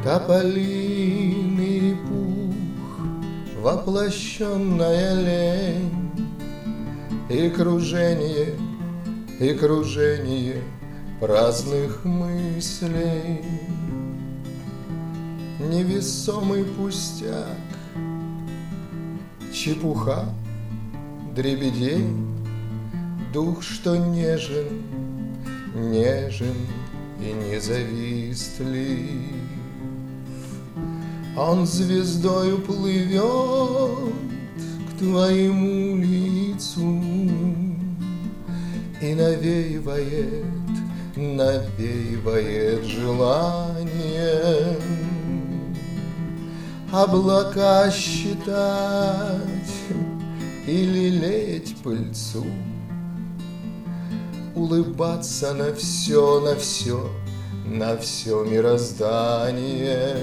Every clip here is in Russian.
Тополиный пух, воплощенная лень, и кружение праздных мыслей. Невесомый пустяк, чепуха дребедей, дух, что нежен и независтлив. Он звездою плывет к твоему лицу и навеивает желание облака считать и лелеять пыльцу, улыбаться на все мироздание,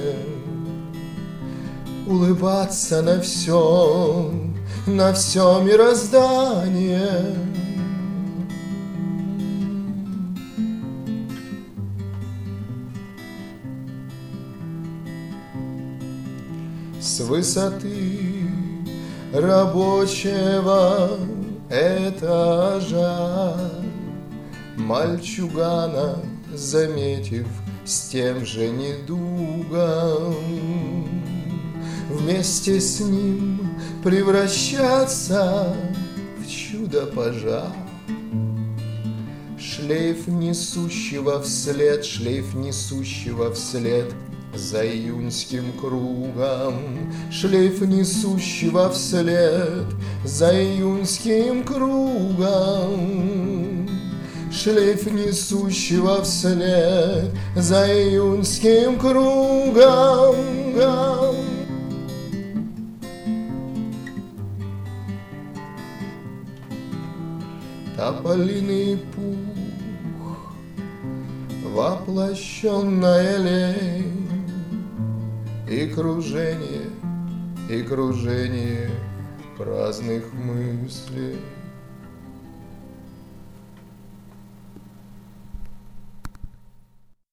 улыбаться на все мироздание. С высоты рабочего этажа мальчугана, заметив, с тем же недугом, вместе с ним превращаться в чудо-пожар. Шлейф несущего вслед за июньским кругом, шлейф несущего вслед за июньским кругом, шлейф несущего вслед за июньским кругом. Тополиный пух, воплощенная лень, и кружение праздных мыслей.